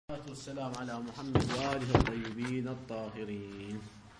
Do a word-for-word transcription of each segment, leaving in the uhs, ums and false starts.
والصلاة والسلام على محمد وآله الطيبين الطاهرين.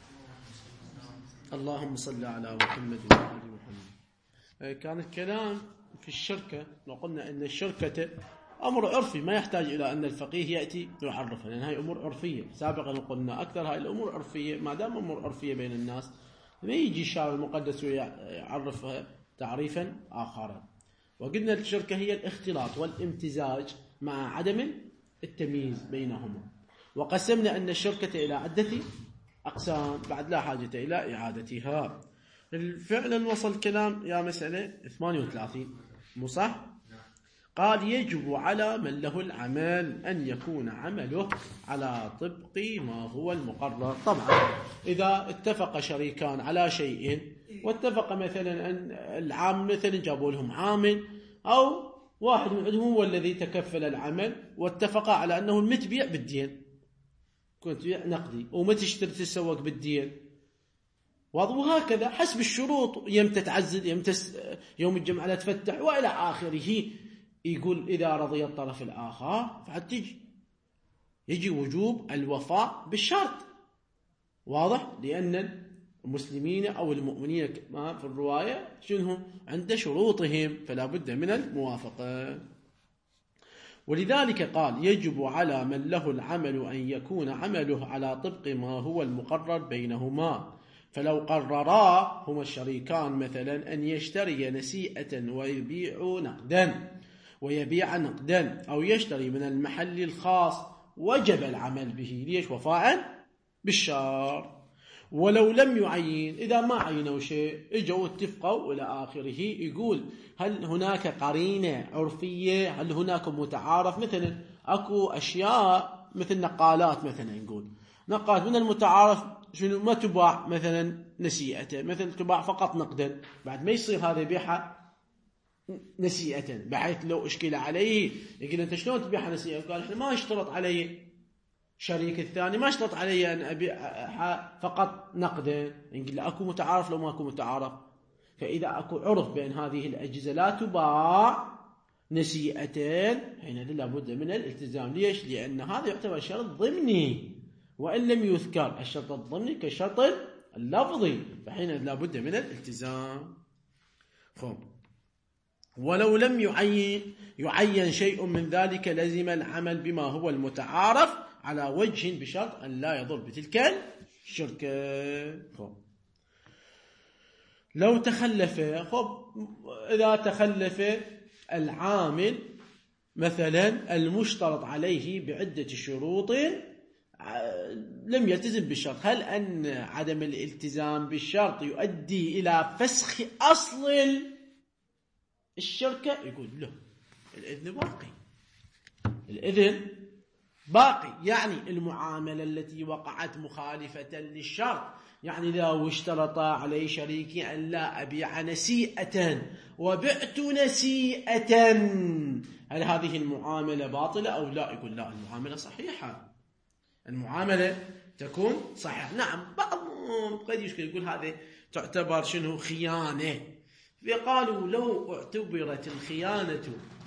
اللهم صل على محمد وآل محمد. كان الكلام في الشركة، لو قلنا أن الشركة أمر عرفي ما يحتاج إلى أن الفقيه يأتي يعرفها، لأن هاي أمور عرفية. سابقا قلنا أكثر هاي الأمور عرفية، ما دام أمور عرفية بين الناس ما يجي الشارع المقدس ويعرفها تعريفا آخر. وقلنا الشركة هي الاختلاط والامتزاج مع عدم التمييز بينهما. وقسمنا أن الشركة إلى عدة أقسام بعد لا حاجة إلى إعادتها. فعلا وصل الكلام يا مسألة ثمانية وثلاثين، مو صح؟ قال يجب على من له العمل أن يكون عمله على طبق ما هو المقرر. طبعا إذا اتفق شريكان على شيء واتفق مثلا أن العام مثلا جابوا لهم عامل أو واحد من عندهم هو الذي تكفل العمل واتفق على أنه المتبيع بالدين، كنت بيع نقدي ومتى تشتري تسوق بالدين، وهكذا حسب الشروط، يمتى تعزل يمتى يوم الجمعة لا تفتح وإلى آخره. يقول إذا رضي الطرف الآخر فهتجي يجي وجوب الوفاء بالشرط، واضح؟ لأن المسلمين أو المؤمنين كما في الرواية شنهم عند شروطهم فلا بد من الموافقة. ولذلك قال يجب على من له العمل أن يكون عمله على طبق ما هو المقرر بينهما. فلو قررا هما الشريكان مثلا أن يشتري نسيئة ويبيع نقدا ويبيع نقدا أو يشتري من المحل الخاص وجب العمل به، ليش؟ وفاء بالشرط. ولو لم يعين، إذا ما عينوا شيء اجوا اتفقوا إلى آخره، يقول هل هناك قرينة عرفية؟ هل هناك متعارف؟ مثلا أكو أشياء مثل نقالات، مثلا نقول نقالات من المتعارف شنو ما تباع مثلا نسيئة، مثلا تباع فقط نقدا، بعد ما يصير هذا بيعها نسيئة، بحيث لو اشكل عليه يقول أنت شلون تبيعها نسيئة؟ قال إحنا ما اشترط علي شريك الثاني ما اشترط علي أن أبيع فقط نقدا، نقول له أكو متعارف لو ما أكو متعارف. فإذا أكو عرف بين هذه الأجهزة لا تباع نسيئتين حينئذ لابد من الالتزام. ليش؟ لأن هذا يعتبر شرط ضمني، وإن لم يذكر الشرط الضمني كالشرط اللفظي فحينئذ لابد من الالتزام. خب ولو لم يعين يعين شيء من ذلك لزم العمل بما هو المتعارف على وجه بشرط أن لا يضر بتلك الشركة. خب لو تخلف، خب إذا تخلف العامل مثلا المشترط عليه بعدة شروط لم يلتزم بالشرط، هل أن عدم الالتزام بالشرط يؤدي إلى فسخ أصل الشركة؟ يقول له الإذن باقي، الإذن باقي. يعني المعاملة التي وقعت مخالفة للشرط، يعني لو اشترط علي شريكي أن لا أبيع نسيئة وبعت نسيئة، هل هذه المعاملة باطلة أو لا؟ يقول لا، المعاملة صحيحة، المعاملة تكون صحيحة. نعم بعضهم قد يشكل يقول هذه تعتبر شنو خيانة، فقالوا لو اعتبرت الخيانة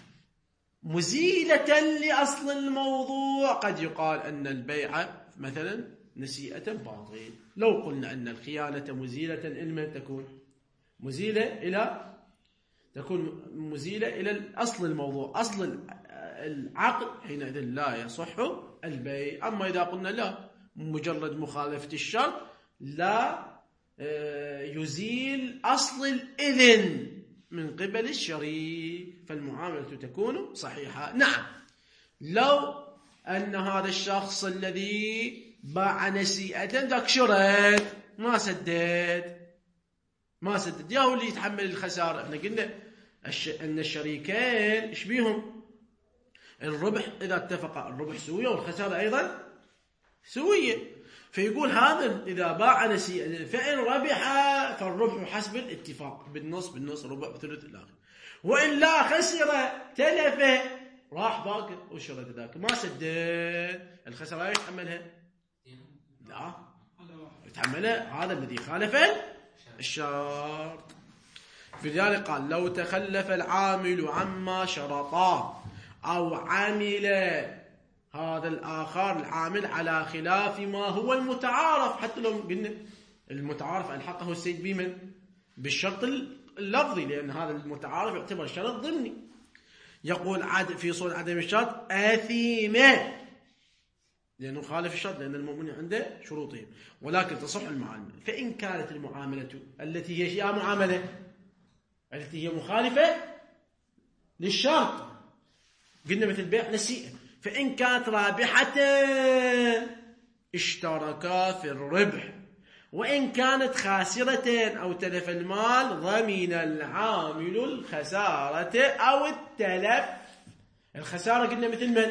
مزيلة لأصل الموضوع قد يقال أن البيع مثلا نسيئة باطل. لو قلنا أن الخيانة مزيلة إلما تكون مزيلة إلى تكون مزيلة إلى الأصل الموضوع أصل العقد حينئذ لا يصح البيع. أما إذا قلنا لا مجرد مخالفة الشرط لا يزيل أصل الإذن من قبل الشريك فالمعاملة تكون صحيحة. نعم لو أن هذا الشخص الذي باع نسيئة ذاك شرط ما سدد ما سدد يا هو اللي يتحمل الخسارة. احنا قلنا أن الشريكين إيش بيهم؟ الربح إذا اتفق الربح سوية والخسارة أيضا سوية. فيقول هذا إذا باع نسيئة فإن ربح فالربح حسب الاتفاق بالنص بالنص ربع وثلث الآخر، وإن لا خسر تلف راح باقي وشرط ذاك ما سدد الخسارة يتحملها؟ لا يتحملها هذا الذي خالف الشرط. في ذلك قال لو تخلف العامل عما شرطاه أو عمل هذا الآخر العامل على خلاف ما هو المتعارف. حتى لو قلنا المتعارف ألحقه السيد بمن؟ بالشرط اللفظي، لأن هذا المتعارف يعتبر شرط ضمني. يقول عد في صورة عدم الشرط آثيمة، لأنه خالف الشرط، لأن المؤمن عنده شروطهم، ولكن تصح المعاملة. فإن كانت المعاملة التي هي شيء معاملة التي هي مخالفة للشرط، قلنا مثل بيع نسيئة، فإن كانت رابحة اشتركا في الربح، وإن كانت خاسرة أو تلف المال ضمن العامل الخسارة أو التلف. الخسارة قلنا مثل من؟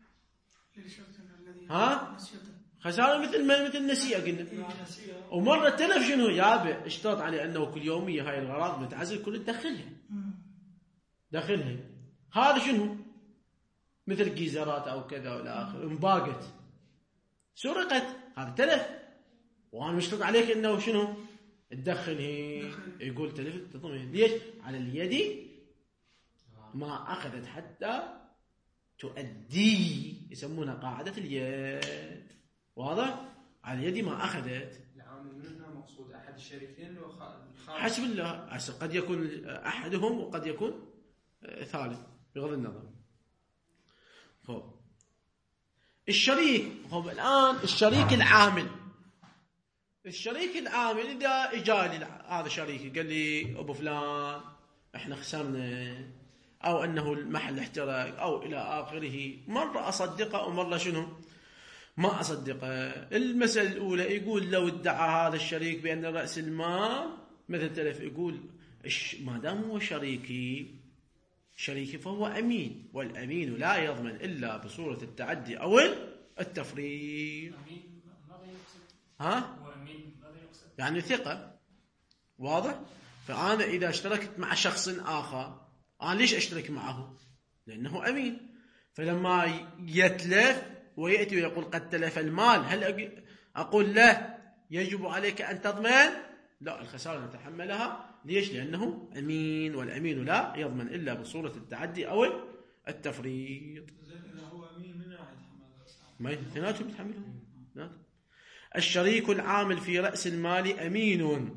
ها؟ خسارة مثل من؟ مثل نسيئة قلنا. ومرة التلف شنو؟ يابع اشترط عليه أنه كل يومية هاي الغراض متعزل كل تدخلها دخلها. هذا شنو؟ مثل جيزرات أو كذا ولا آخر، انباقت سرقت، هذا تلف، وأنا مشترط عليك أنه شنو؟ تدخله. يقول تلفت تضمن. ليش؟ على اليد ما أخذت حتى تؤدي، يسمونها قاعدة اليد. واضح؟ على اليد ما أخذت. العامل منها مقصود أحد الشريكين حسب الله، قد يكون أحدهم وقد يكون ثالث بغض النظر. خب الشريك، خب الآن الشريك العامل، الشريك العامل إذا إجالي هذا شريكي قال لي أبو فلان إحنا خسرنا، أو أنه المحل احترق أو إلى آخره، مرة أصدقه ومرة شنو ما أصدقه. المسألة الأولى يقول لو ادعى هذا الشريك بأن رأس المال مثل تلف، يقول ما دام هو شريكي شريكي فهو أمين، والأمين لا يضمن إلا بصورة التعدي أو التفريط. ها؟ يعني ثقة. واضح؟ فأنا إذا اشتركت مع شخص آخر، أنا ليش أشترك معه؟ لأنه أمين. فلما يتلف ويأتي ويقول قد تلف المال، هل أقول له يجب عليك أن تضمن؟ لا، الخسارة نتحملها. ليش؟ لأنه أمين، والأمين لا يضمن إلا بصورة التعدي أو التفريط. إذا هو أمين من واحد حمل ما اثنيناتهم يتحملون. الشريك العامل في رأس المال أمين،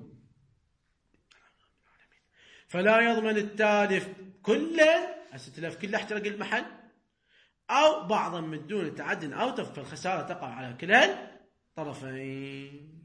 فلا يضمن التالف كله، التلف كله احترق المحل، أو بعضا من دون تعد أو تفريط، فالخسارة تقع على كلا الطرفين.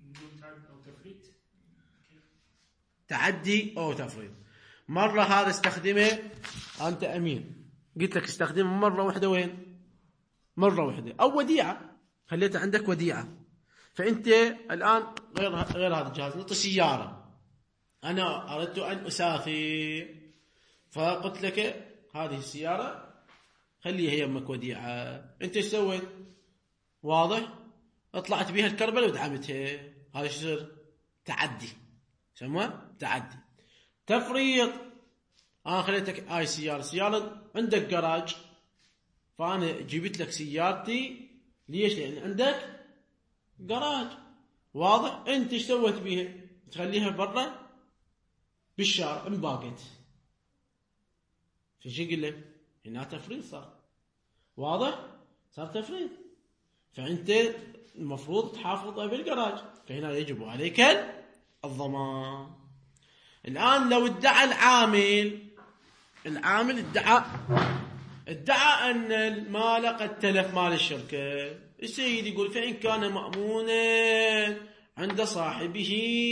تعدي أو تفريط. مرة هذا استخدمه، أنت أمين، قلت لك استخدمه مرة واحدة، وين؟ مرة واحدة، أو وديعة، خليته عندك وديعة. فأنت الآن غير غير هذا الجهاز، نطي سيارة، أنا أردت أن أسافر، فقلت لك هذه السيارة خليها يمك وديعة. أنت ايش سويت؟ واضح؟ اطلعت بها الكربلة ودعمتها، هذا شو يصير؟ تعدي، سموه تعدي. تفريط، أنا خليتك هاي سيارة سيارة عندك جراج، فأنا جبت لك سيارتي، ليش؟ لأن عندك جراج. واضح؟ أنت ايش سويت بيها؟ تخليها برا بالشارع انباقت، في شيء يقول لك هنا تفريط صار. واضح؟ صار تفريط، فأنت المفروض تحافظ بالجراج، فهنا يجب عليك الضمان. الآن لو ادعى العامل، العامل ادعى ادعى أن المال قد تلف مال الشركة، السيد يقول فإن كان مأمونا عند صاحبه،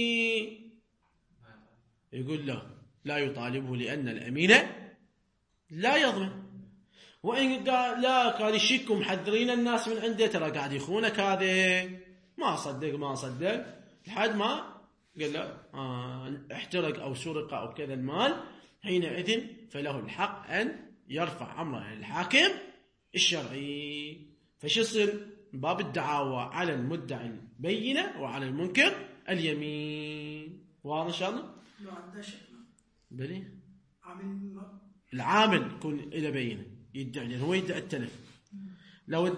يقول له لا يطالبه لأن الأمين لا يضمن. وإن قال لا، كان يشك محذرين الناس من عنده، ترى قاعد يخونك، هذا ما صدق ما صدق لحد ما قال له آه احترق أو سرق أو كذا المال، حينئذ فله الحق أن يرفع أمره للحاكم الشرعي. فش يصير؟ باب الدعاوى على المدعي البينة وعلى المنكر اليمين. واضح إن شاء الله؟ لو عنده شك بلي عامل العامل يكون إلى بينة يدعي، لأنه هو يدعي التلف. لو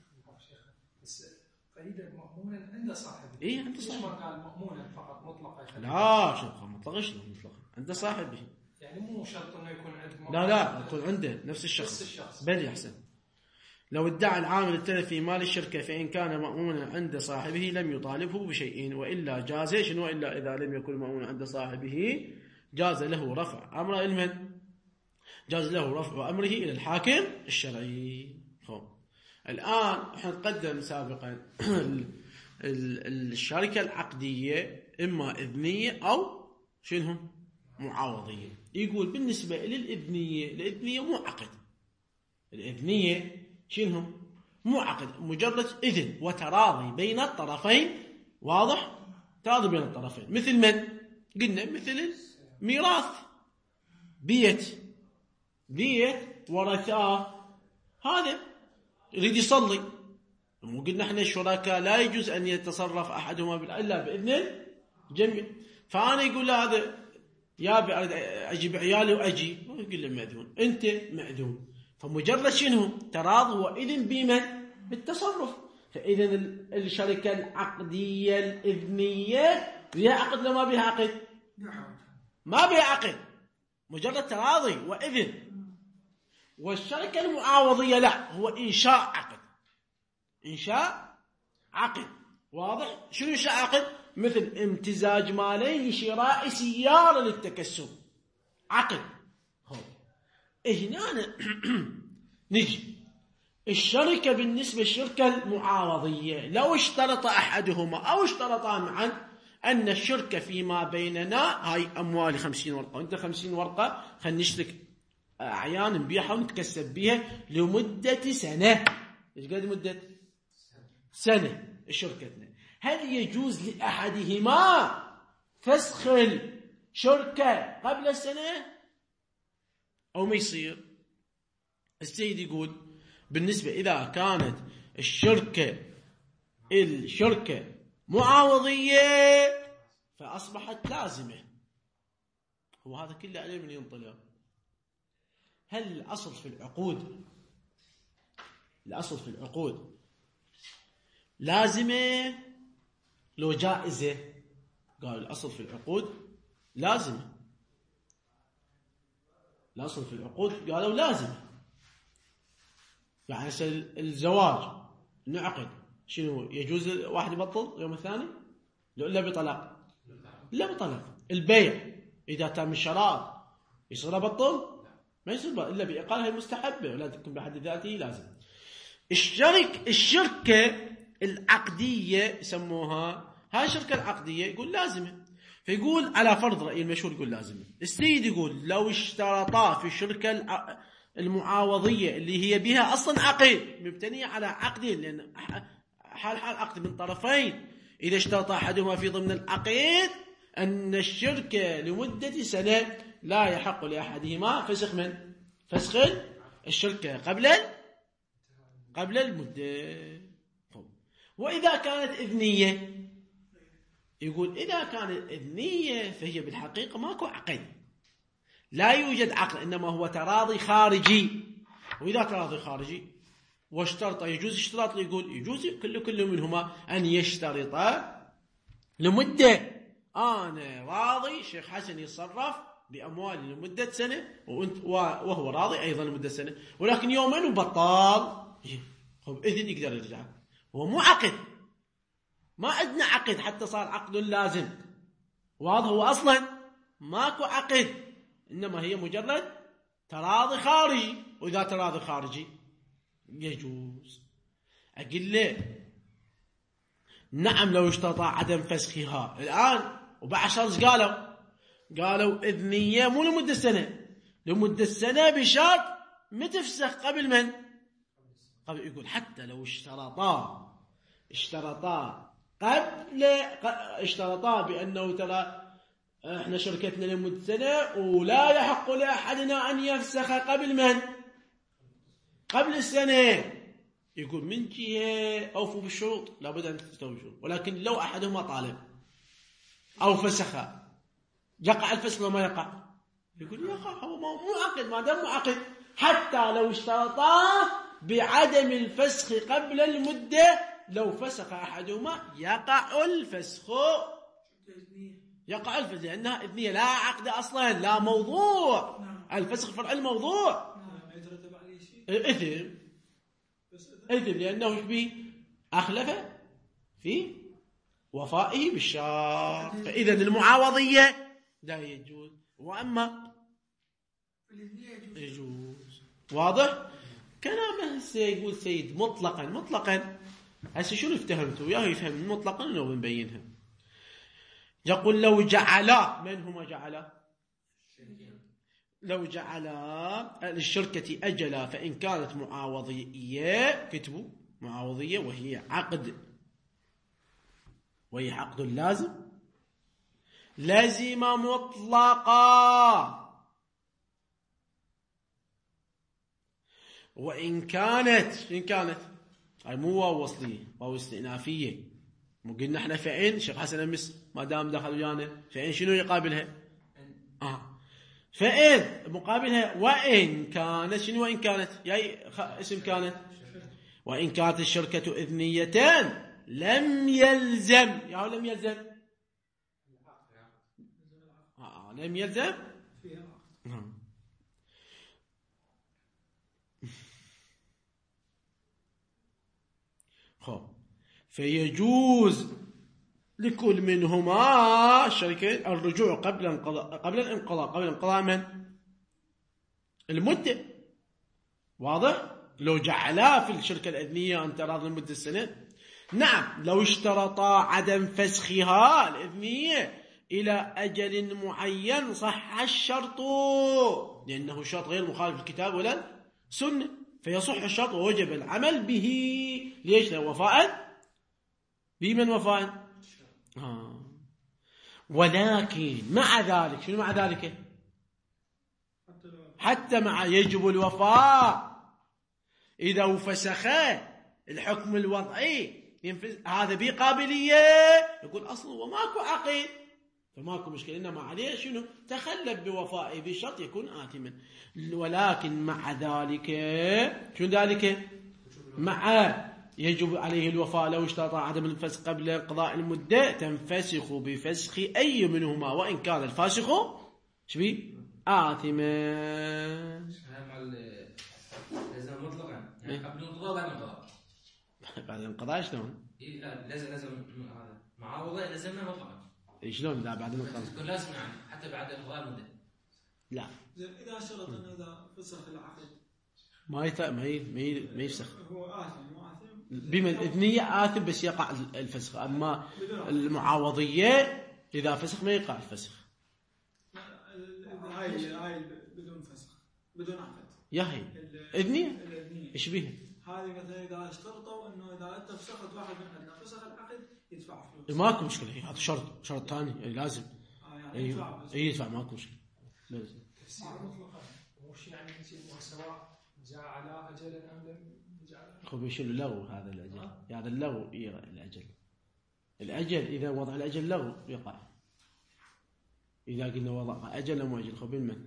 فإذا مأمونا عند صاحبه، إيه عند صاحبه، ما قال مأمونا فقط مطلقا؟ لا شوف مطلق، شنو مطلق؟ عند صاحبه، يعني مو شرط إنه يكون عند لا لا يكون عنده نفس الشخص. نفس الشخص بلي أحسن. لو ادعى العامل التلف في مال الشركة فإن كان مأمونا عند صاحبه لم يطالبه بشيء، وإلا جاز شنو؟ وإلا إذا لم يكن مأمونا عند صاحبه جاز له رفع أمر المن جاز له رفع أمره إلى الحاكم الشرعي. الآن احنا تقدم سابقا الشركة العقدية إما إذنية أو شنو معاوضية. يقول بالنسبة للإذنية، الإذنية مو عقد، الإذنية شنو مو عقد، مجرد إذن وتراضي بين الطرفين. واضح؟ تراضي بين الطرفين. مثل من؟ قلنا مثل الميراث، بيت بيت ورثاه، هذا يريد يصلي، مو قلنا احنا الشركاء لا يجوز أن يتصرف أحدهما إلا بإذن الجميع. فأنا يقول هذا يا أجيب عيالي وأجي، يقول له مأذون، أنت مأذون. فمجرد شنو تراضي وإذن بمن؟ بالتصرف. فإذا الشركة العقدية الإذنية بها عقد لو ما بها عقد؟ ما بها عقد، مجرد تراضي وإذن. والشركة المعاوضية لا، هو إنشاء عقد، إنشاء عقد. واضح؟ شنو إنشاء عقد؟ مثل امتزاج مالين لشراء سيارة للتكسب، عقد. هنا نجي الشركة بالنسبة للشركة المعاوضية، لو اشترط أحدهما أو اشترطا معا أن الشركة فيما بيننا هاي أموالي خمسين ورقة وأنت خمسين ورقة، خلينا نشترك أعيان نبيعها ونتكسب بها لمدة سنة. إيش قد مدة؟ سنة شركتنا. هل يجوز لأحدهما فسخ الشركة قبل السنة أو ما يصير؟ السيد يقول بالنسبة إذا كانت الشركة الشركة معاوضية فأصبحت لازمة. هو هذا كله عليه من ينطلق. هل الأصل في العقود الأصل في العقود لازمة لو جائزة؟ قال الأصل في العقود لازمة. الأصل في العقود قالوا لازمة. يعني الزواج نعقد، شنو يجوز واحد يبطل يوم الثاني؟ إلا بطلاق، لا بطلاق. البيع إذا تم الشرائط يصير بطل؟ ما يصير إلا بإقالة المستحبة، ولا تكون بحد ذاته لازم. الشرك الشركة العقدية يسموها، هاي الشركة العقدية يقول لازمة. فيقول على فرض رأي المشهور يقول لازمة. السيد يقول لو اشترطا في الشركة المعاوضية اللي هي بها أصلا عقد مبتنية على عقدين، لأن حال حال عقد من طرفين، إذا اشترط أحدهما في ضمن العقد أن الشركة لمدة سنة لا يحق لأحدهما فسخ من؟ فسخ الشركة قبل قبل المدة. وإذا كانت إذنية، يقول إذا كانت إذنية فهي بالحقيقة ماكو عقد، لا يوجد عقد، إنما هو تراضي خارجي. وإذا تراضي خارجي واشترط يجوز اشتراط، يقول يجوز كل كل منهما أن يشترط لمدة. أنا راضي شيخ حسن يتصرف بأموالي لمدة سنة وأنت وهو راضي أيضا لمدة سنة، ولكن يومين وبطال، خب إذن يقدر يرجع. هو مو عقد، ما عندنا عقد حتى صار عقد لازم. واضح؟ هو أصلا ماكو عقد، إنما هي مجرد تراضي خارجي. وإذا تراضي خارجي يجوز. أقول له نعم لو اشترط عدم فسخها الآن، وبعد شرط قالوا قالوا إذنية مو لمدة سنة، لمدة سنة بشرط ما تفسخ قبل من؟ قبل. يقول حتى لو اشترطا اشترطا قبل اشترطا بأنه ترى احنا شركتنا لمدة سنة ولا يحق لأحدنا أن يفسخ قبل من؟ قبل السنة. يقول من جهة أوفوا بالشروط، لابد أن تستوفوا بالشروط، ولكن لو أحدهما طالب أو فسخ يقع الفسخ وما يقع؟ يقول يقع، هو مو عقد، ما دام مو عقد. حتى لو اشترطا بعدم الفسخ قبل المدة، لو فسخ أحدهما يقع الفسخ، يقع الفسخ لأنها إذنية لا عقد أصلا، لا موضوع. الفسخ فرع الموضوع. إثم. بس إثم لأنه به أخلف في وفائه بالشرط، فإذا المعاوضية لا يجوز، وأما يجوز. واضح؟ كلامه هسه يقول سيد مطلقا مطلقا. هسه شنو افتهمتوا؟ وياه يفهم مطلقا لو بنبينها. يقول لو جعلا، من هما جعلا؟ لو جعلا للشركة أجلا فإن كانت معاوضية، كتبوا معاوضية وهي عقد، وهي عقد لازم، لازم مطلقا. وإن كانت إن كانت هاي مو واو وصلية، واو استئنافية. مو قلنا احنا فعين شيخ حسن امس ما دام دخل ويانا فعين شنو يقابلها؟ اه فإن مقابلها وإن كانت شنو؟ وإن كانت ياي اسم كانت. وإن كانت الشركة إذنيتان لم يلزم، يا لم يلزم آه لم يلزم آه. خب فيجوز لكل منهما الشريكين الرجوع قبل الانقضاء قبل الانقضاء قبل انقضاء من المدة. واضح؟ لو جعلا في الشركة الإذنية أنت راضي لمدة السنة، نعم لو اشترطا عدم فسخها الإذنية إلى أجل معين صح الشرط، لأنه شرط غير مخالف الكتاب ولا سنة، فيصح الشرط ووجب العمل به. ليش؟ لو وفاء بمن وفاء آه. ولكن مع ذلك شنو مع ذلك؟ حتى مع يجب الوفاء إذا فسخ الحكم الوضعي ينفذ هذا بقابلية، يقول أصلا وماكو عقيد فماكو مشكلة، إنما عليه شنو؟ تخلف بوفائه بالشرط يكون آثما. ولكن مع ذلك شنو ذلك؟ مع يجب عليه الوفاء لو اشترط عدم الفسخ قبل انقضاء المدة تنفسخ بفسخ أي منهما وإن كان الفاسخ شبيه آثما. لازم مطلقا يعني قبل الانقضاء وبعد الانقضاء. بعد الانقضاء شلون؟ إيه لا لازم لازم هذا معاوضة لازمنا مطلقا. إيه شلون لا بعد الانقضاء؟ تكون لازم يعني حتى بعد انقضاء المدة. لا. إذا شرط أن إذا فسخ العقد ما يت ما ي ما ي ما يفسخ. هو آثم مو آثم. بما الإذنية آثم بس يقع الفسخ، أما المعاوضية إذا فسخ ما يقع الفسخ. هاي هاي بدون فسخ بدون عقد. ياهي إذنية إيش بيها؟ هذه مثلا إذا اشترطوا إنه إذا أنت فسخت واحد من عندنا فسخ العقد يدفع فلوس. ماكو مشكلة، هذا شرط شرط ثاني يعني لازم. آه يعني أي يدفع بس. أي يدفع ماكو مشكلة. تفسير مطلقا وش يعني يصير سواء جعل أجلا أم لم يجعل. خب يشيل اللغو هذا الأجل، هذا اللغو يقع الأجل. الأجل إذا وضع الأجل لغو يقع. إذا قلنا وضع أجل أم أجل خب من؟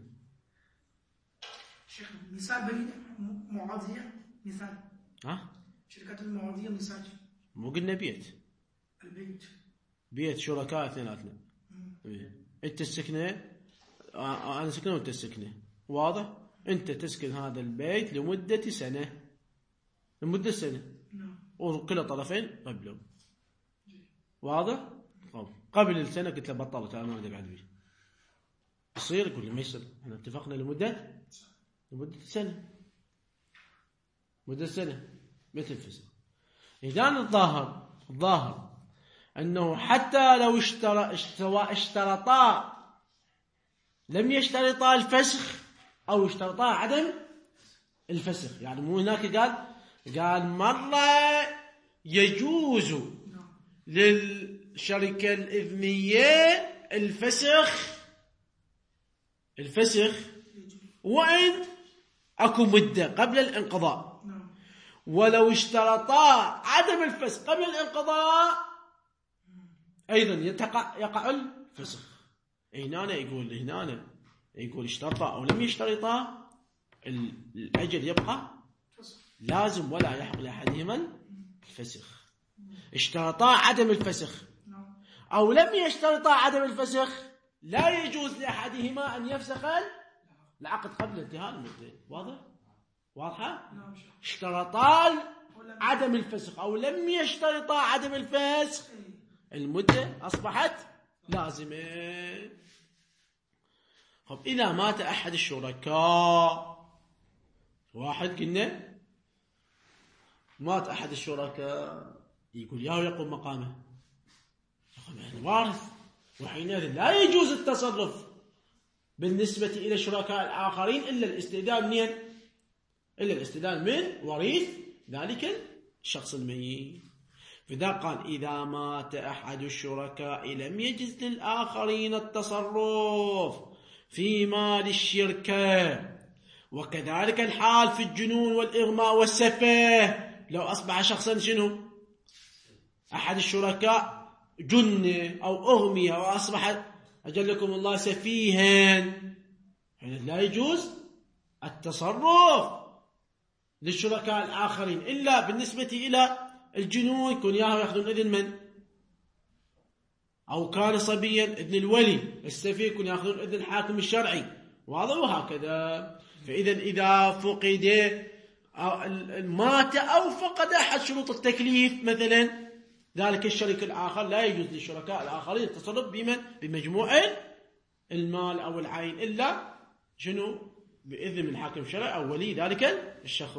شيخ مثال بين معاضية مثال. ها؟ شركة المعاضية مثال. مو قلنا بيت. البيت. بيت شركاء اثنيناتنا. أنت السكنة أنا سكنة وأنت السكنة، واضح؟ أنت تسكن هذا البيت لمدة سنة، لمدة سنة، نعم. وكل طرفين قبلوا، واضح؟ قبل السنة قلت له بطلت أنا ما أقدر بعد بيه. يصير يقول لي ما يصير، احنا اتفقنا لمدة لمدة سنة، مدة سنة مثل فسخ. إذا الظاهر الظاهر أنه حتى لو اشترى سواء اشترطا لم يشترطا الفسخ أو اشترطا عدم الفسخ، يعني مو هناك قال قال مرة يجوز للشركة الإذنية الفسخ الفسخ وإن أكو مدة قبل الانقضاء، ولو اشترطا عدم الفسخ قبل الانقضاء أيضا يتقع يقع الفسخ. هنا يقول هنا يقول اشترطا أو لم يشترطا الأجل يبقى لازم ولا يحق لأحدهما الفسخ. اشترطا عدم الفسخ أو لم يشترطا عدم الفسخ لا يجوز لأحدهما أن يفسخ العقد قبل انتهاء المدة. واضح؟ واضحة؟ اشترطا عدم الفسخ أو لم يشترطا عدم الفسخ المدة أصبحت لازمة. طب إذا مات أحد الشركاء، واحد قلنا مات أحد الشركاء، يقول ياهو يقوم مقامه، يقوم الوارث، وحينئذ لا يجوز التصرف بالنسبة إلى الشركاء الآخرين إلا الاستئذان من إلا الاستئذان من وريث ذلك الشخص الميت. فإذا قال إذا مات أحد الشركاء لم يجز للآخرين التصرف في مال الشركة، وكذلك الحال في الجنون والإغماء والسفه. لو أصبح شخصا شنو أحد الشركاء جن أو أغمي أو أصبح أجلكم الله سفيها، لا يجوز التصرف للشركاء الآخرين إلا بالنسبة إلى الجنون، يكون ياهو يأخذون إذن من؟ أو كان صبيا إذن الولي، السفيه يكون يأخذون إذن الحاكم الشرعي، واضح؟ وهكذا. فإذا إذا فقد مات أو فقد أحد شروط التكليف مثلا ذلك الشريك الآخر، لا يجوز للشركاء الآخرين التصرف بمن؟ بمجموع المال أو العين إلا شنو؟ بإذن من الحاكم الشرعي أو ولي ذلك الشخص.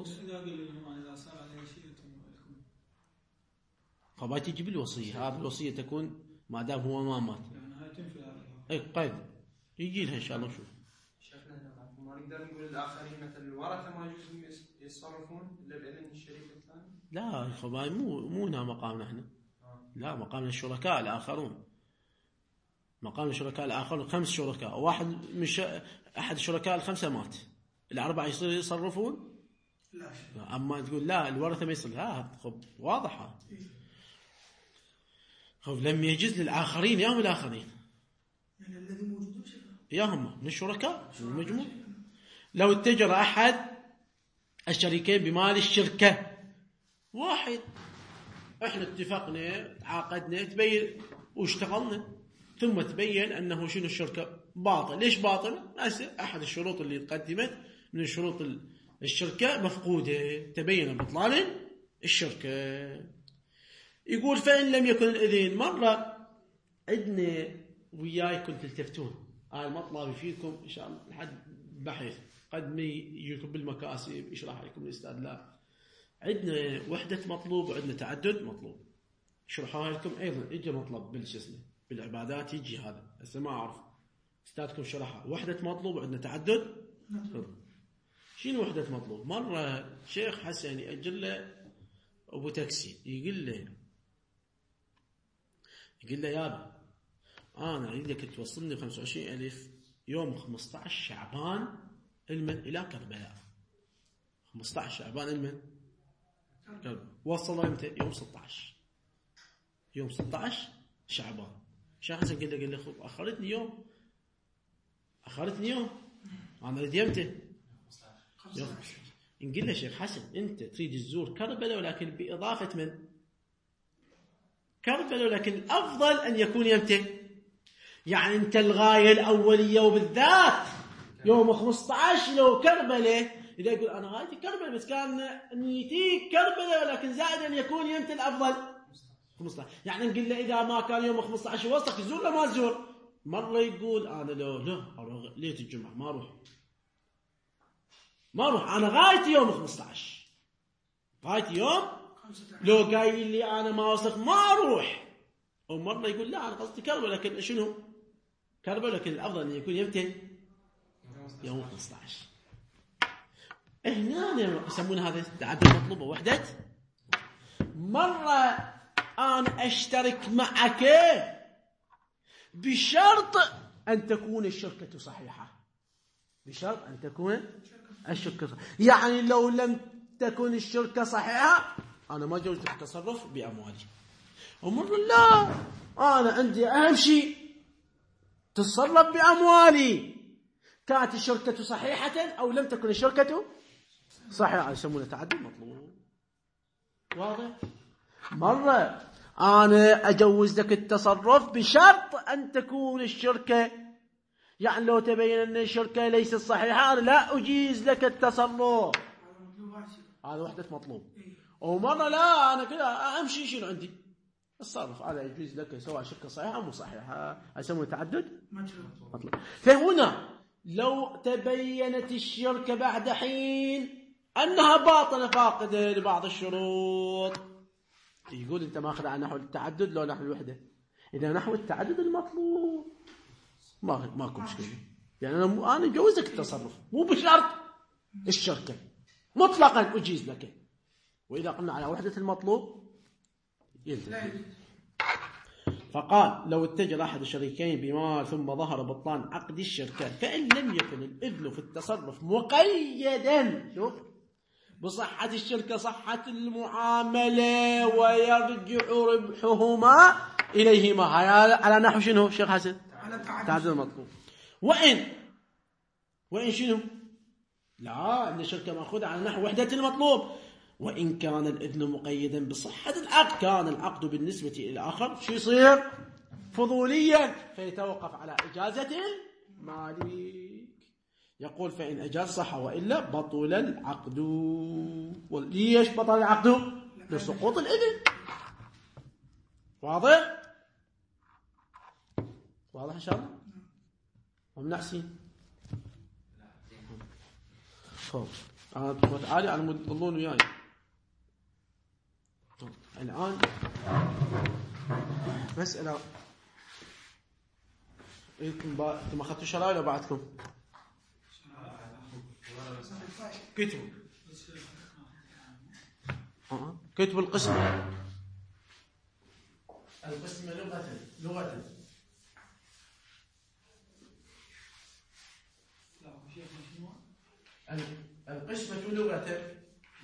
فما تجي بالوصية، هذه الوصية تكون ما دام هو ما مات. أي قيد يجي لها إن شاء الله. نشوف. شيخنا ما نقدر نقول الآخرين مثل الورثة ما يجوز يتصرفون إلا بإذن الشريك الثاني؟ لا يا خباي، مو مو هنا مقامنا احنا. لا، مقامنا الشركاء الآخرون. مقام الشركاء الآخرون خمس شركاء، واحد مش أحد الشركاء الخمسة مات، الأربعة يصير يصرفون؟ لا. أما تقول لا الورثة ما يصير، لا خب واضحة. خب لم يجز للآخرين، ياهم الآخرين يعني الذي موجودون ياهم من الشركاء المجموع. لو اتجر أحد الشريكين بمال الشركة، واحد احنا اتفقنا تعاقدنا تبين واشتغلنا، ثم تبين أنه شنو الشركة باطل. ليش باطل؟ أحد الشروط اللي قدمت من الشروط الشركة مفقودة، تبين بطلان الشركة. يقول فإن لم يكن الإذن، مرة عندنا وياكم تلتفتون، هاي المطلب فيكم إن شاء الله لحد بحث قد ما يجيكم بالمكاسب يشرح لكم الأستاذ. لا، عندنا وحدة مطلوب وعندنا تعدد مطلوب، شرحوها لكم أيضا. يجي مطلب بالجسم بالعبادات، يجي هذا هسه ما أعرف أستاذكم شرحها. وحدة مطلوب وعندنا تعدد مطلوب. شنو وحدة مطلوب؟ مرة شيخ حسن يأجل له أبو تاكسي، يقول له يقول له يابا أنا أريدك توصلني خمسة وعشرين ألف يوم خمسة عشر شعبان المن إلى كربلاء. خمسة عشر شعبان المن كربلاء. وصل إمتى؟ يوم ستة عشر يوم ستة عشر شعبان. شيخ حسن قال له قال له خب أخرتني يوم أخرتني يوم أنا أريد يمتى؟ نقول له شيخ حسن أنت تريد تزور كربلاء ولكن بإضافة من؟ كربلاء، ولكن الأفضل أن يكون يمتى؟ يعني أنت الغاية الأولية وبالذات يوم خمسة عشر لو كربلاء. إذا يقول أنا غايتي كربلاء بس كان نيتي كربلاء، ولكن زائد أن يكون يمتى الأفضل؟ خمسة عشر. يعني نقول له إذا ما كان يوم خمسة عشر وصلك تزور ولا ما تزور؟ مرة يقول أنا لو لا أروح ليلة الجمعة ما أروح ما أروح أنا غايتي يوم خمسة عشر، غايتي يوم. لو قايل لي أنا ما وصلت ما أروح. ومرة يقول لا أنا قصدي كربلاء، لكن شنو كربلاء، لكن الأفضل أن يكون يمتى؟ يوم خمسة عشر. هنا يسمون هذا التعدد مطلوب وحدة. مرة أنا أشترك معك بشرط أن تكون الشركة صحيحة، بشرط أن تكون الشركة صحيحة. يعني لو لم تكن الشركة صحيحة أنا ما جوزت التصرف بأموالي. ومرة لا أنا عندي أهم شيء تتصرف بأموالي، كانت الشركة صحيحة أو لم تكن الشركة صحيحة، يسمونه تعدد مطلوب. واضح؟ مرة أنا أجوز لك التصرف بشرط أن تكون الشركة، يعني لو تبين أن الشركة ليست صحيحة أنا لا أجيز لك التصرف. هذا وحدة مطلوب. ومرة لا أنا كده أهم شيء شنو عندي التصرف، هذا يجوز لك سواء شركة صحيحة أو مو صحيحة، يسمونه تعدد مطلق. فهنا لو تبينت الشركة بعد حين أنها باطلة فاقدة لبعض الشروط، يقول أنت ماخذ على نحو التعدد لو نحو الوحدة. إذا نحو التعدد المطلوب ما ماكو مشكلة، يعني أنا أنا جوزك التصرف مو بشرط الشركة مطلقا أجيز لك. وإذا قلنا على وحدة المطلوب يلتزم. فقال لو اتجر أحد الشريكين بمال ثم ظهر بطلان عقد الشركة فإن لم يكن الإذن في التصرف مقيدا شوف بصحة الشركة صحة المعاملة ويرجع ربحهما إليهما، على نحو شنو شيخ حسن؟ تعدد المطلوب. وإن وإن شنو؟ لا إن الشركة مأخوذة على نحو وحدة المطلوب. وإن كان الإذن مقيدا بصحة العقد كان العقد بالنسبة إلى الآخر شو يصير؟ فضوليا فيتوقف على إجازة المالك. يقول فإن أجاز صح وإلا بطل العقد. وليش بطل العقد؟ لسقوط الإذن. واضح؟ واضح إن شاء الله؟ هم نحسين خب أنا تعالي على مضلون وياي الآن مسألة. انتم با... انتم اخذتوا شرايط ولا بعدكم؟ كتبوا أه. كتبوا القسم القسم لغة لغة القسمة لغة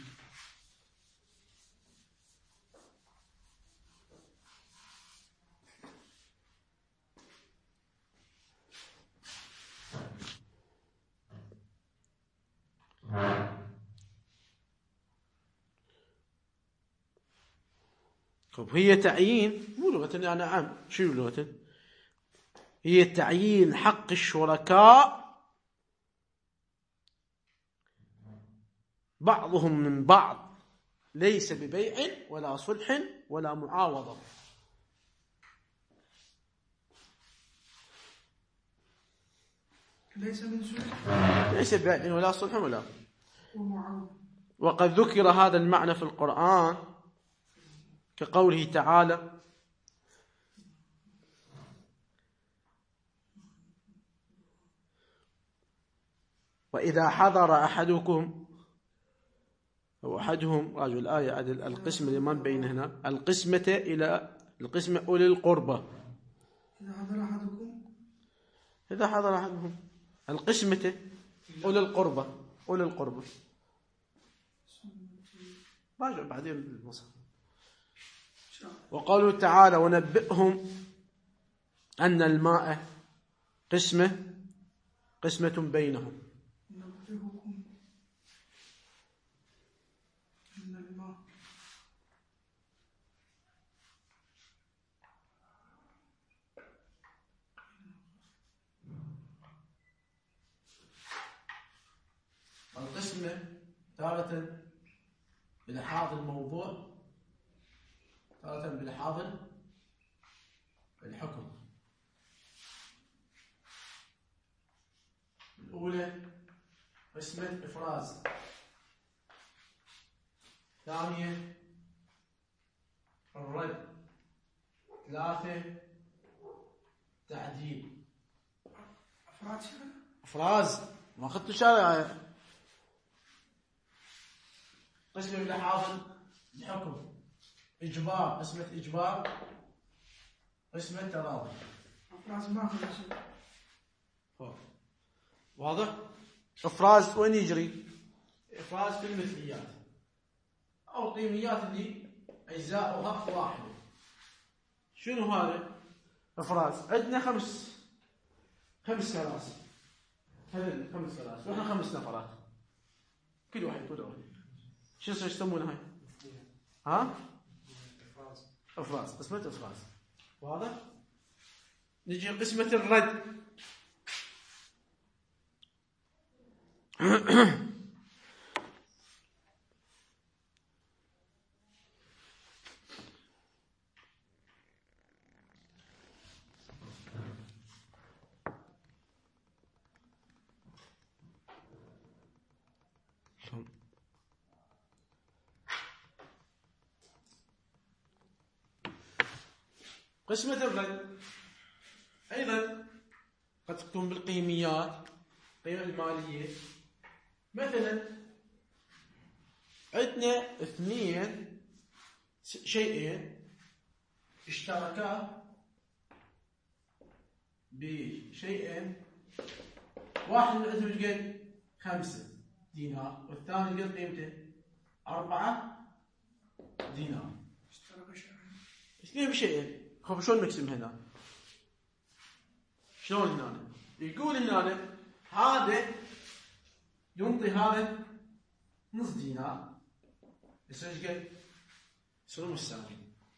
طب هي تعيين مو لغة يعني عام. شو لغة؟ هي تعيين حق الشركاء بعضهم من بعض ليس ببيع ولا صلح ولا معاوضة. ليس من صلح ليس ببيع ولا صلح ولا ومعاوضة. وقد ذكر هذا المعنى في القرآن كقوله تعالى وإذا حضر أحدكم أو أحدهم راجع الآية القسمة لمن بين هنا القسمة إلى القسمة أولي القربى. إذا حضر أحدكم إذا حضر أحدهم القسمة أولي القربى أولي القربى راجع بعدين المصحف. وقالوا تعالى ونبئهم أن الماء قسمة قسمة بينهم. نبئهم أن الماء القسمة تارة بلحاظ الموضوع تارة بلحاظ الحكم. الأولى قسمة إفراز، ثانية الرد، ثلاثة تعديل. أفراد إفراز ما أخذت شارع. قسمة بلحاظ الحكم إجبار، قسمة إجبار، قسمة تراضي. أفراد ما أخذ شيء. واضح؟ إفراز وين يجري؟ إفراز في المثليات أو القيميات اللي أجزاؤها واحدة. شنو هذا؟ إفراز عندنا خمس خمس كراسي، هذا خمس كراسي وإحنا خمس نفرات كل واحد كل واحد شو يسمونها هاي؟ ها؟ إفراز. إفراز قسمة إفراز. واضح؟ نجي قسمة الرد. قسمة الرد أيضا قد تكون بالقيميات، القيمة المالية. مثلا عندنا اثنين شيئين اشتركا بشيئين، واحد من عندهم قد خمسة دينار والثاني قد قيمته أربعة دينار. اشترك شيئين. اثنين بشيئين. خب شلون نقسم هنا؟ شلون هنا؟ يقول هنا هذا ينطي هذا نص دينار، يصير ايش قد؟ يصير مساوي.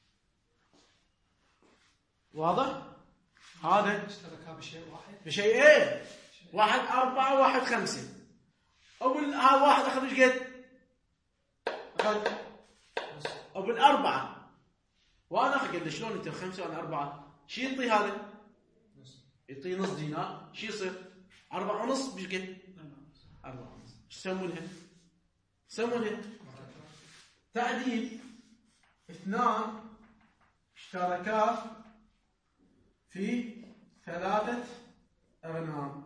واضح؟ هذا اشتركا بشيء واحد بشيئين، واحد أربعة وواحد خمسة. أول ها واحد أخذ ايش قد؟ أخذ أبو الأربعة، وأنا أخذ قد شلون أنت خمسة وأنا أربعة؟ شي يعطي هذا؟ يعطي نص دينار، شي يصير؟ أربعة ونص بيش قد؟ أربعة ونص. إيش يسمونها؟ يسمونها تعديل. اثنان اشتركا في ثلاثة أغنام.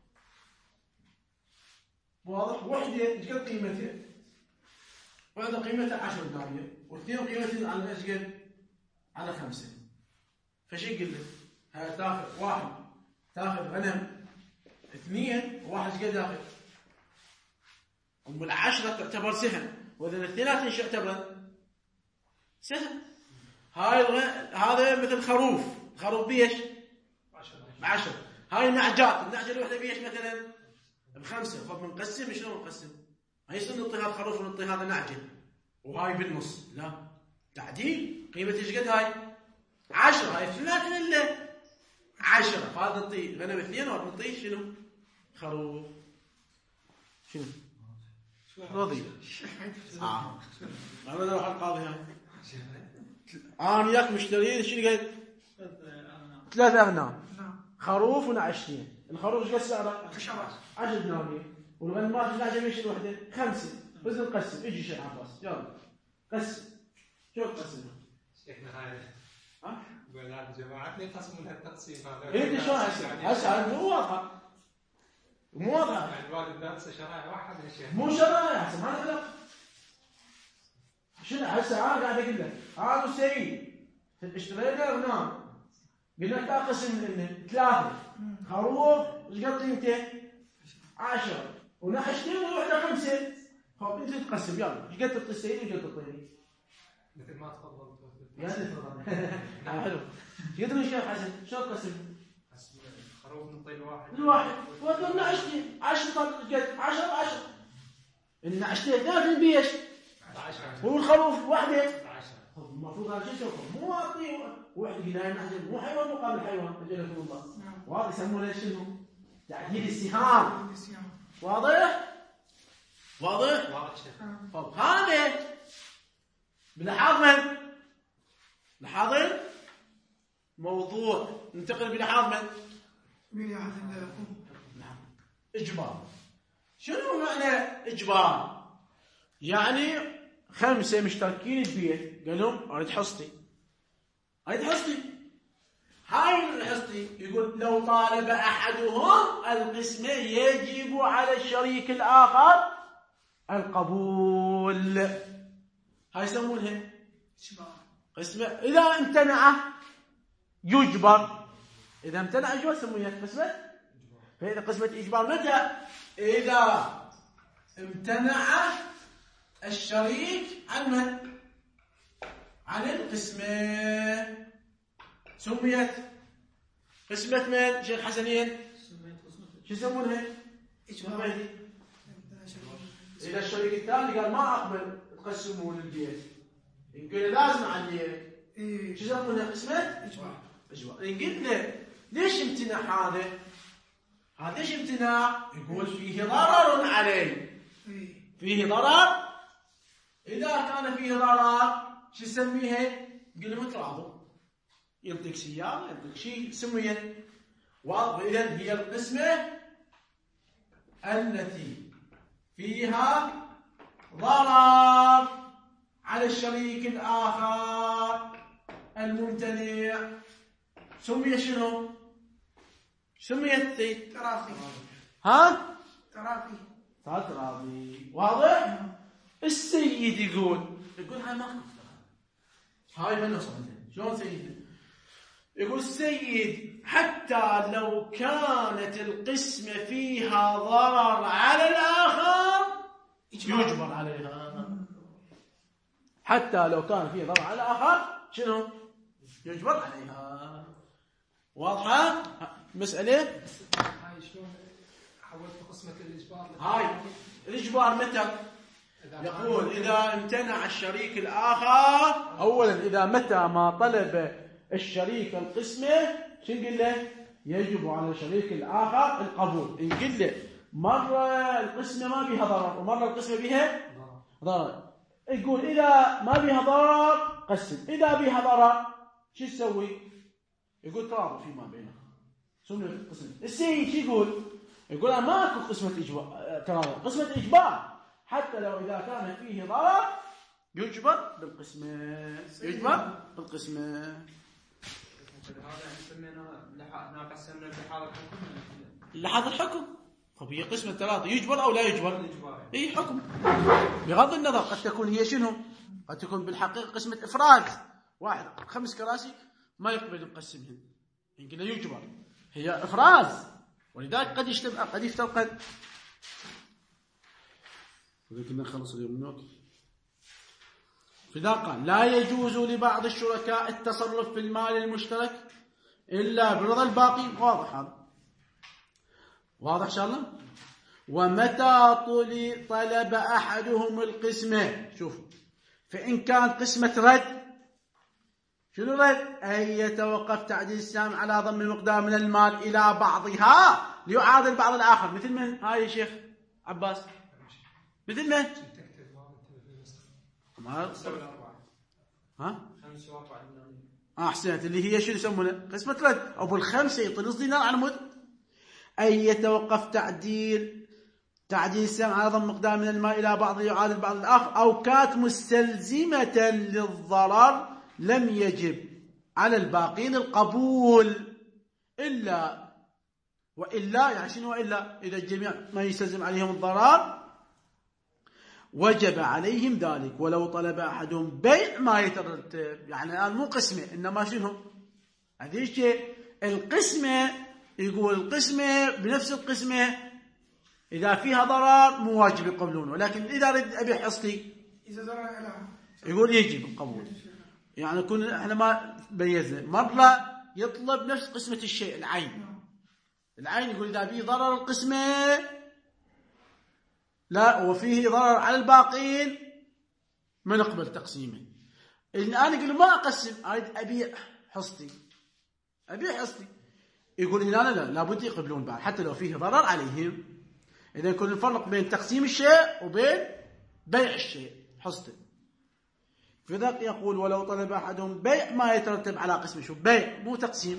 واضح؟ وحدة ايش قد قيمتها؟ واحدة قيمتها عشر دنانير، واثنين قيمتها على ايش قد؟ على خمسة. فشي يقول لك؟ هاي تاخذ واحد تاخذ غنم اثنين، وواحد ايش قد ياخذ؟ أم العشرة تعتبر سهم، وإذا الاثنينات ايش يعتبر؟ سهم. هاي الغ... هذا مثل خروف، خروف بيش؟ بعشرة. هاي نعجات، النعجة الوحدة بيش مثلا؟ بخمسة. خب بنقسم شلون نقسم؟ ما يصير نعطي هذا خروف ونعطي هذا نعجة وهاي بالنص، لا، تعديل. قيمة ايش قد هاي؟ عشرة. هاي ثلاثة إلا عشرة، فهذا نعطي غنم اثنين وهذا نعطي شنو؟ خروف. شنو؟ رضي. اه ما بدنا نروح القاضي هاي. انا وياك مشترين شنو قد؟ ثلاثة أغنام، خروف ونعجتين. الخروف ايش قد سعره؟ عشرة دنانير، والغنمات النعجة بيش الوحدة؟ خمسة. بس نقسم. اجي شيخ عباس يلا قسم. شو تقسمها؟ شيخنا هاي ها؟ يقول هذه جماعتنا يقسمون هالتقسيم هذا. انت شلون هسه؟ هسه مو واضحة. مو واضحة. يعني الوالد درس شرائع واحد يا شيخ. مو شرائع هسه ما نقدر. شنو هسه انا قاعد اقول لك انا وسعيد اشترينا غنام، قلنا تقسم لنا ثلاثة، خروف ايش قد قيمته؟ عشرة، ونحشتين وحده خمسة. خب انت تقسم يلا ايش قد تعطي السيد وايش قد تعطيني؟ مثل ما تفضلت. يا تفضل. حلو. ايش قد الشيخ حسن؟ شلون تقسم؟ خروف نعطي الواحد. الواحد وقلنا نحشتين عشرة قد؟ عشرة عشرة. النحشتين ثلاثة بيش؟ عشرة. والخروف وحده؟ عشرة. خب المفروض هذا شو يسوي؟ مو اعطي وحده قلنا نحشت مو حيوان مقابل حيوان. اجلكم الله. وهذا يسمونه شنو؟ تعديل السهام. واضح؟ واضح؟ واضح شيخ. طب هذا بلحاظ من؟ لحاظ موضوع. ننتقل بلحاظ من؟ بلحاظ القوة. نعم. إجبار. شنو معنى إجبار؟ يعني خمسة مشتركين ببيت، قال لهم أريد حصتي. أريد حصتي. هاي الحصتي يقول لو طالب أحدهم القسمة يجب على الشريك الآخر القبول. هاي يسمونها قسمة. إذا امتنع يجبر. إذا امتنع يجبر يسمونها قسمة. فإذا قسمة إجبار متى؟ إذا امتنع الشريك عن من؟ عن القسمة. سميت قسمة من شيخ حسنين؟ شو يسمونها؟ إجبار. إذا الشريك الثاني قال ما أقبل تقسمون البيت، يقول لازم عليك. شو يسمونها؟ قسمة إجبار. إجبار. قلنا ليش امتنع هذا؟ هذا ليش امتناع؟ يقول فيه ضرر عليه. فيه ضرر. إذا كان فيه ضرر شو يسميها؟ قل له تراضوا، يعطيك سيارة يعطيك شيء سمية. وإذا هي القسمة التي فيها ضرر على الشريك الآخر الممتنع. سمي شنو؟ سميت سيد تراخي ها؟ تراخي تراضي. واضح؟ السيد يقول يقول هاي ما هاي ما نوصل شلون سيد؟ يقول السيد حتى لو كانت القسمة فيها ضرر على الآخر يجبر عليها. حتى لو كان فيه ضرر على الآخر شنو؟ يجبر عليها. واضحة؟ مسألة؟ هاي شلون حولت قسمة الإجبار؟ هاي الإجبار متى؟ يقول إذا امتنع الشريك الآخر. أولا إذا متى ما طلب الشريك القسمة شو نقول له؟ يجب على الشريك الآخر القبول. إن قل له مرة القسمة ما بها ضرر ومرة القسمة بها ضرر، يقول إذا ما بها ضرر قسم، إذا بها ضرر شو تسوي؟ يقول تراضوا فيما بينهم سمي القسم. السيد شو يقول؟ يقول أنا ماكو قسمة إجبار، تراضي قسمة إجبار حتى لو إذا كان فيه ضرر يجبر بالقسمة، يجبر بالقسمة. هذا سمينا لحاظ قسمنا لحاظ الحكم. لحاظ الحكم. طب هي قسمة ثلاثة يجبر أو لا يجبر؟ الإجبار. أي حكم. بغض النظر قد تكون هي شنو؟ قد تكون بالحقيقة قسمة إفراد. واحد خمس كراسي ما يقبل يقسمهن يمكن يجبر، هي إفراز، ولذلك قد يشتبه قد يفترقن. ولكن نخلص اليوم من وقت. فإذا قال لا يجوز لبعض الشركاء التصرف في المال المشترك إلا برضا الباقي. واضح هذا؟ واضح إن شاء الله؟ ومتى طلب أحدهم القسمة، شوفوا، فإن كان قسمة رد، شنو رد؟ أن يتوقف تعديل السهم على ضم مقدار من المال إلى بعضها ليعادل بعض الآخر. مثل من؟ هاي يا شيخ عباس، مثل من؟ ما ها؟ خمس واربع دينار. اه احسنت، اللي هي شو يسمونها؟ قسمة رد. او بالخمسه يعطي نص دينار على مود. أن يتوقف تعديل تعديل السهم على ضم مقدار من المال إلى بعض يعادل بعض الآخر، أو كانت مستلزمة للضرر لم يجب على الباقين القبول إلا وإلا، يعني شنو إلا؟ إذا الجميع ما يستلزم عليهم الضرر وجب عليهم ذلك ولو طلب أحدهم بيع ما يترتب. يعني الآن مو قسمة إنما شنو؟ هذه الشيء القسمة، يقول القسمة بنفس القسمة إذا فيها ضرر مو واجب يقبلونه، ولكن إذا رد أبي حصتي إذا ضرر له يقول يجب القبول. يعني كنا احنا ما بيزنا مرة يطلب نفس قسمة الشيء العين، العين يقول إذا فيه ضرر القسمة لا وفيه ضرر على الباقين ما نقبل تقسيمه. الآن يقول ما أقسم، أريد أبيع حصتي، أبيع حصتي، يقول لا لا لا لابد يقبلون بعد حتى لو فيه ضرر عليهم. إذا يكون الفرق بين تقسيم الشيء وبين بيع الشيء حصته. فذلك يقول ولو طلب أحدهم بيع ما يترتب على قسمه، شو بيع مو تقسيم،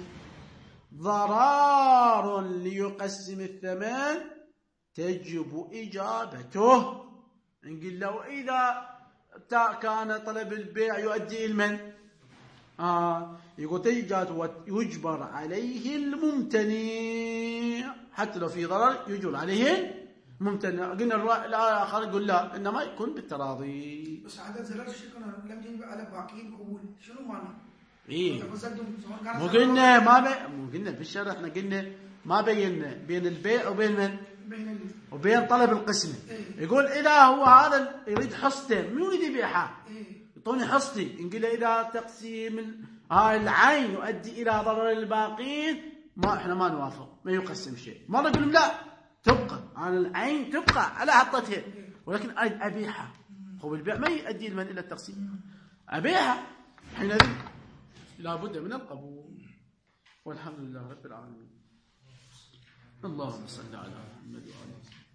ضرار ليقسم الثمن تجب إجابته. نقول له إذا كان طلب البيع يؤدي إلى من؟ آه يقول تجب يجبر عليه الممتنع حتى لو في ضرر يجبر عليه الممتنع. قلنا الآخر يقول لا إنما يكون بالتراضي. بس عدد زلال الشركة لم يجب على باقيين قبول، شنو معنى؟ إيه مو قلنا ما بي... مو قلنا في الشرح احنا قلنا ما بينا بين البيع وبين من؟ بين وبين طلب القسمة. إيه؟ يقول إذا هو هذا يريد حصته مو يريد يبيعها، إيه؟ يعطوني حصتي، نقول له إذا تقسيم هاي العين يؤدي إلى ضرر الباقين ما إحنا ما نوافق، ما يقسم شيء. مرة يقول لا تبقى على العين، تبقى على حطتها، ولكن أريد أبيعها. هو البيع ما يؤدي لمن إلى التقسيم، أبيعها حينئذ لابد من القبول. والحمد لله رب العالمين. اللهم صل على محمد وعلى آله.